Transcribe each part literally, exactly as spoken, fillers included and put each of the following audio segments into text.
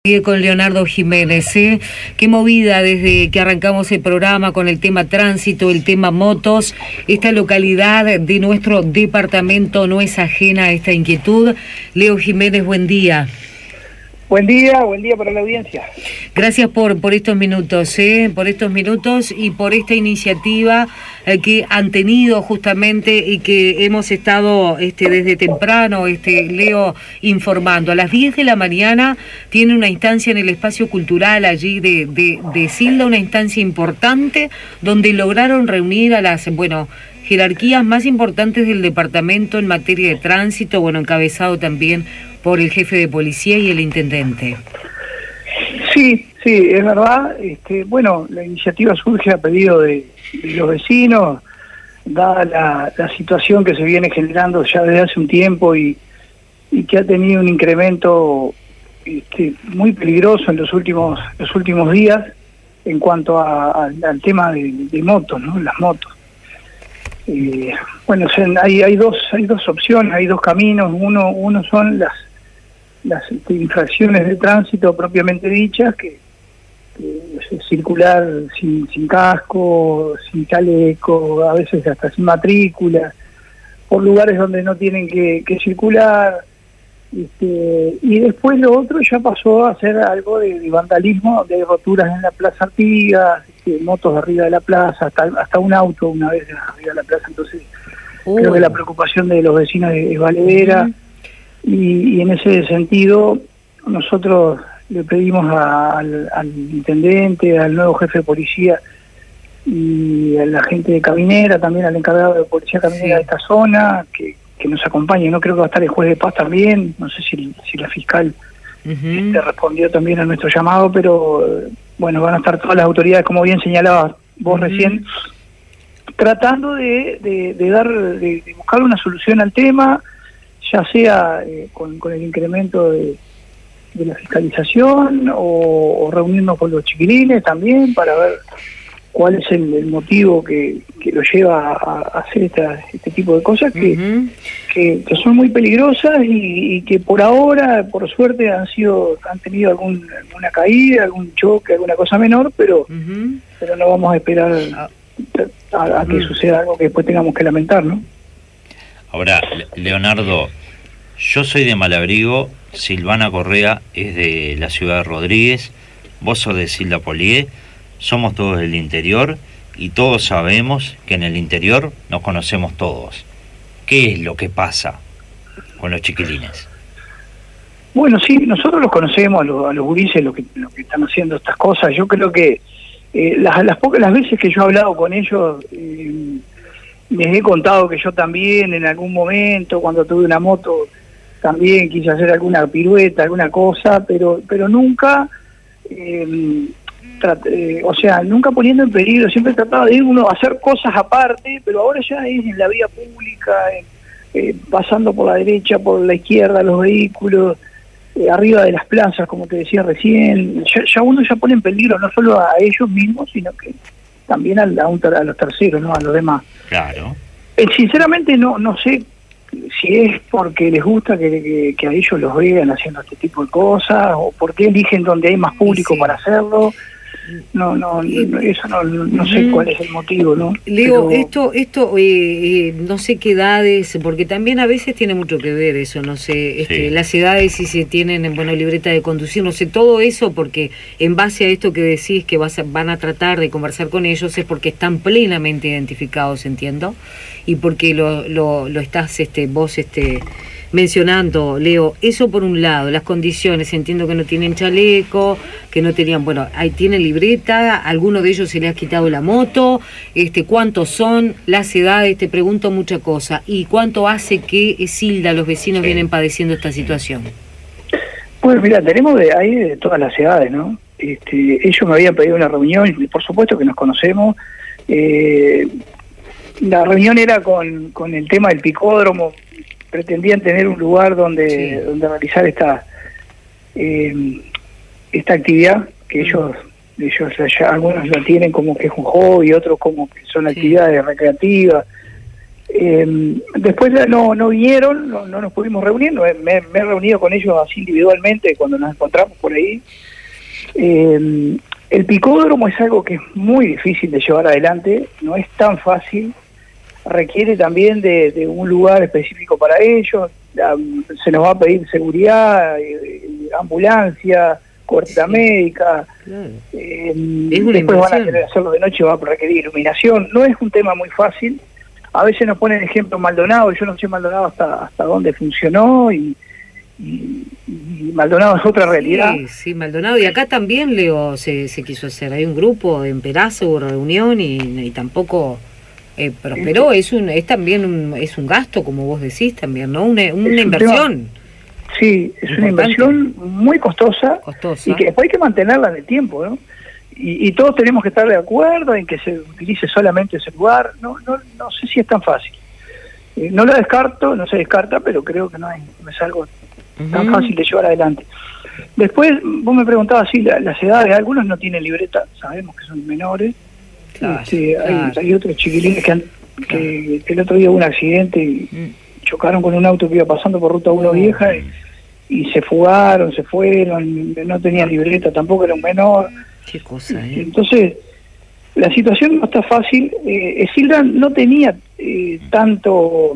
Sigue con Leonardo Jiménez, ¿eh? Qué movida desde que arrancamos el programa con el tema tránsito, el tema motos. Esta localidad de nuestro departamento no es ajena a esta inquietud. Leo Jiménez, buen día. Buen día, buen día para la audiencia. Gracias por, por estos minutos, ¿eh? por estos minutos y por esta iniciativa eh, que han tenido justamente y que hemos estado este, desde temprano, este, Leo, informando. A las diez de la mañana tiene una instancia en el espacio cultural allí de, de, de Silda, una instancia importante donde lograron reunir a las, bueno, jerarquías más importantes del departamento en materia de tránsito, bueno, encabezado también por el jefe de policía y el intendente. Sí, sí, es verdad. Este, bueno, la iniciativa surge a pedido de, de los vecinos, dada la, la situación que se viene generando ya desde hace un tiempo y, y que ha tenido un incremento este, muy peligroso en los últimos los últimos días en cuanto a, a, al tema de, de motos, ¿no? Las motos. Eh, bueno, hay, hay dos hay dos opciones, hay dos caminos. Uno uno son las las este, infracciones de tránsito propiamente dichas, que, que es circular sin, sin casco, sin chaleco, a veces hasta sin matrícula, por lugares donde no tienen que, que circular. Este, y después lo otro ya pasó a ser algo de, de vandalismo, donde hay roturas en la Plaza Artigas, este, motos arriba de la plaza, hasta, hasta un auto una vez arriba de la plaza. Entonces uh. creo que la preocupación de los vecinos es, es valedera. Uh-huh. Y, y en ese sentido nosotros le pedimos a, al, al intendente, al nuevo jefe de policía y a la gente de Caminera, también al encargado de policía Caminera sí. de esta zona, que, que nos acompañe. No creo que va a estar el juez de paz también, no sé si, si la fiscal uh-huh. este, respondió también a nuestro llamado, pero bueno, van a estar todas las autoridades, como bien señalabas vos uh-huh. recién, tratando de, de, de dar, de, de buscar una solución al tema, ya sea eh, con, con el incremento de, de la fiscalización o, o reunirnos con los chiquilines también para ver cuál es el, el motivo que, que lo lleva a, a hacer esta, este tipo de cosas que, uh-huh. que, que son muy peligrosas y, y que por ahora, por suerte, han sido han tenido algún, alguna caída, algún choque, alguna cosa menor, pero, uh-huh. pero no vamos a esperar a, a, a que uh-huh. suceda algo que después tengamos que lamentar, ¿no? Ahora, Leonardo, yo soy de Malabrigo, Silvana Correa es de la ciudad de Rodríguez, vos sos de Silda Polié, somos todos del interior y todos sabemos que en el interior nos conocemos todos. ¿Qué es lo que pasa con los chiquilines? Bueno, sí, nosotros los conocemos, a los, a los gurises, los que, los que están haciendo estas cosas. Yo creo que eh, las, las pocas las veces que yo he hablado con ellos... Eh, les he contado que yo también en algún momento, cuando tuve una moto, también quise hacer alguna pirueta, alguna cosa, pero pero nunca, eh, trate, o sea, nunca poniendo en peligro, siempre trataba de ir uno a hacer cosas aparte, pero ahora ya es en la vía pública, eh, eh, pasando por la derecha, por la izquierda, los vehículos, eh, arriba de las plazas, como te decía recién, ya, ya uno ya pone en peligro no solo a ellos mismos, sino que también a, a, un, a los terceros, ¿no? A los demás. Claro. Eh, sinceramente no no sé si es porque les gusta que, que, que a ellos los vean haciendo este tipo de cosas o porque eligen donde hay más público sí. para hacerlo. No, no, no, eso no, no sé cuál es el motivo, ¿no? Leo, Pero... esto, esto, eh, eh, no sé qué edades, porque también a veces tiene mucho que ver eso, no sé, este, sí. las edades, si se tienen, bueno, libreta de conducir, no sé, todo eso, porque en base a esto que decís que vas a, van a tratar de conversar con ellos es porque están plenamente identificados, entiendo, y porque lo, lo, lo estás, este, vos, este... mencionando, Leo, eso por un lado, las condiciones, entiendo que no tienen chaleco, que no tenían, bueno, ahí tienen libreta, a alguno de ellos se le ha quitado la moto, este, cuántos son, las edades, te pregunto mucha cosa, y cuánto hace que Silda, los vecinos sí. vienen padeciendo esta situación. Pues mira, tenemos de ahí de todas las edades, ¿no? Este, ellos me habían pedido una reunión, y por supuesto que nos conocemos, eh, la reunión era con, con el tema del picódromo. Pretendían tener un lugar donde sí. donde realizar esta eh, esta actividad que ellos ellos allá, algunos la tienen como que es un hobby, otros como que son sí. actividades recreativas. Eh, después no no vinieron, no, no nos pudimos reunir, me, me he reunido con ellos así individualmente cuando nos encontramos por ahí. Eh, el picódromo es algo que es muy difícil de llevar adelante, no es tan fácil, requiere también de, de un lugar específico para ellos, se nos va a pedir seguridad, eh, ambulancia, cobertura sí. médica, claro. eh, después van a querer hacerlo de noche, va a requerir iluminación, no es un tema muy fácil. A veces nos ponen ejemplo Maldonado, yo no sé Maldonado hasta hasta dónde funcionó y, y, y Maldonado es otra realidad. Sí, sí, Maldonado, y acá también, Leo, se, se quiso hacer, hay un grupo en Peraza, hubo reunión y, y tampoco eh, prosperó, es un es también un, es un gasto, como vos decís también, ¿no? Una, una inversión. Tema, sí, es importante. Una inversión muy costosa, costosa y que después hay que mantenerla en el tiempo, ¿no? Y, y todos tenemos que estar de acuerdo en que se utilice solamente ese lugar. No no no sé si es tan fácil. Eh, no lo descarto, no se descarta, pero creo que no, hay, no es algo uh-huh. tan fácil de llevar adelante. Después, vos me preguntabas si la, las edades, algunos no tienen libreta, sabemos que son menores. Claro, este, claro. Hay, hay otros chiquilines que, han, que, claro. que el otro día hubo un accidente y uh-huh. chocaron con un auto que iba pasando por Ruta uno uh-huh. vieja y, y se fugaron, se fueron, no tenían libreta, tampoco era un menor. Qué cosa, ¿eh? Entonces, la situación no está fácil. Eh, Esilda no tenía eh, tanto,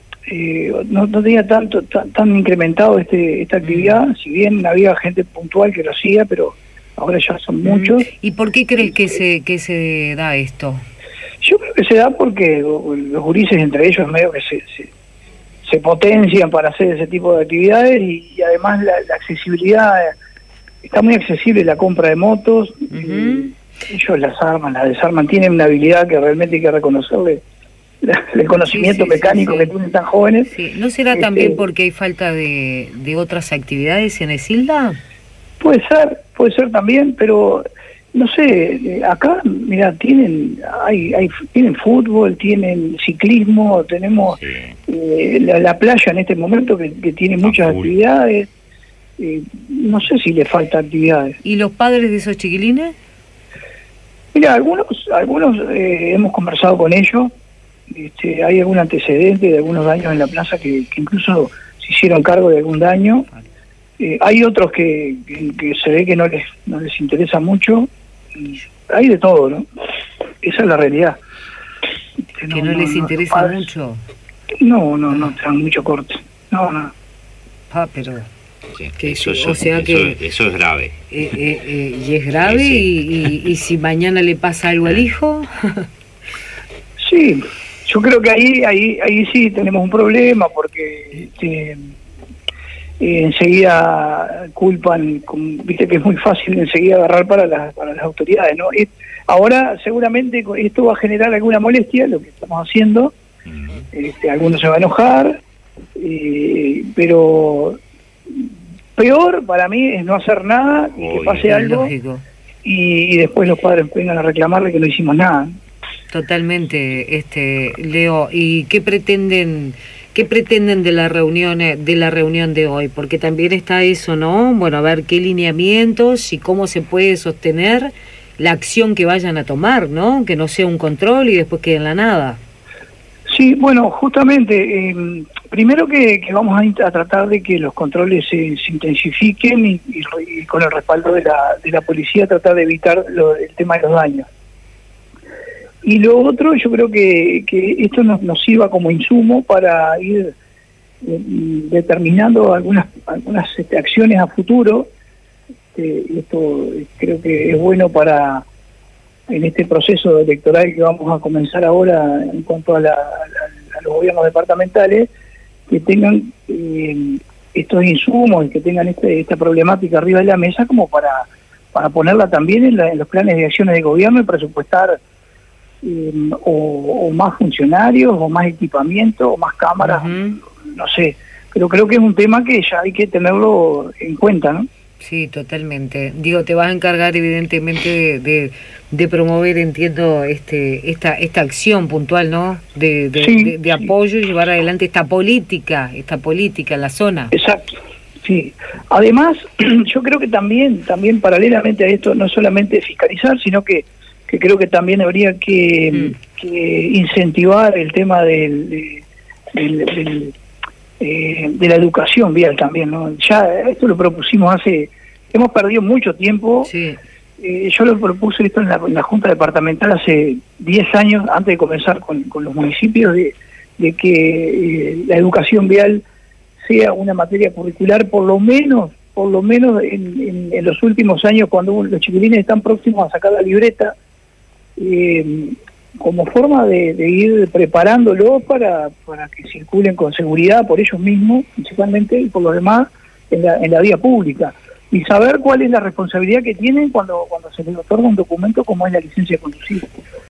eh, no, no tenía tanto tan, tan incrementado este esta actividad, mm. si bien había gente puntual que lo hacía, pero ahora ya son mm. muchos. ¿Y por qué crees que se que se da esto? Yo creo que se da porque los gurises entre ellos medio que se, se, se potencian para hacer ese tipo de actividades y, y además la, la accesibilidad... Está muy accesible la compra de motos, uh-huh. ellos las arman, las desarman, tienen una habilidad que realmente hay que reconocerle, la, el conocimiento sí, sí, mecánico sí, sí. que tienen tan jóvenes. Sí. ¿No será este, también porque hay falta de, de otras actividades en Esilda? Puede ser, puede ser también, pero no sé, acá, mira, tienen hay, hay tienen fútbol, tienen ciclismo, tenemos sí. eh, la, la playa en este momento que, que tiene muchas cool. actividades. Eh, no sé si le falta actividades. ¿Y los padres de esos chiquilines? Mira, algunos algunos eh, hemos conversado con ellos, este, hay algún antecedente de algunos daños en la plaza que, que incluso se hicieron cargo de algún daño. Eh, hay otros que, que, que se ve que no les no les interesa mucho. Hay de todo, ¿no? Esa es la realidad. Que no, no, no les no, interesa no, mucho. No, no, no, te dan mucho corte. No, no. Ah, pero... Sí, que eso, eso, o sea eso, que eso es grave eh, eh, eh, y es grave sí, sí. Y, y, y si mañana le pasa algo al hijo. Sí, yo creo que ahí ahí ahí sí tenemos un problema porque este, eh, enseguida culpan, con, viste que es muy fácil enseguida agarrar para las para las autoridades, ¿no? Y ahora seguramente esto va a generar alguna molestia lo que estamos haciendo, uh-huh. este, algunos se va a enojar, eh, pero peor para mí es no hacer nada y que pase algo y, y después los padres vengan a reclamarle que no hicimos nada. Totalmente, este Leo. ¿Y qué pretenden qué pretenden de la reunión de la reunión de hoy? Porque también está eso, ¿no? Bueno, a ver qué lineamientos y cómo se puede sostener la acción que vayan a tomar, ¿no? Que no sea un control y después quede en la nada. Sí, bueno, justamente, eh, primero que, que vamos a, a tratar de que los controles se, se intensifiquen y, y, y con el respaldo de la, de la policía tratar de evitar lo, el tema de los daños. Y lo otro, yo creo que, que esto nos, nos sirva como insumo para ir eh, determinando algunas, algunas este, acciones a futuro. Eh, esto creo que es bueno para... en este proceso electoral que vamos a comenzar ahora en cuanto a, la, a, a los gobiernos departamentales, que tengan eh, estos insumos y que tengan este, esta problemática arriba de la mesa como para, para ponerla también en, la, en los planes de acciones de gobierno y presupuestar eh, o, o más funcionarios, o más equipamiento, o más cámaras, uh-huh. no sé. Pero creo que es un tema que ya hay que tenerlo en cuenta, ¿no? Sí, totalmente. Digo, te vas a encargar evidentemente de, de, de promover, entiendo, este esta esta acción puntual, ¿no? De, de, sí, de, de apoyo sí. y llevar adelante esta política, esta política en la zona. Exacto. Sí. Además, yo creo que también, también paralelamente a esto, no solamente fiscalizar, sino que que creo que también habría que, mm. que incentivar el tema del, de, del, del, eh, de la educación vial también, ¿no? Ya esto lo propusimos hace, hemos perdido mucho tiempo. Sí. Eh, yo lo propuse esto en la, en la Junta Departamental hace diez años, antes de comenzar con, con los municipios, de, de que eh, la educación vial sea una materia curricular, por lo menos por lo menos en, en, en los últimos años, cuando los chiquilines están próximos a sacar la libreta, eh, como forma de, de ir preparándolo para, para que circulen con seguridad por ellos mismos, principalmente, y por los demás, en la, en la vía pública. Y saber cuál es la responsabilidad que tienen cuando, cuando se les otorga un documento como es la licencia de conducir.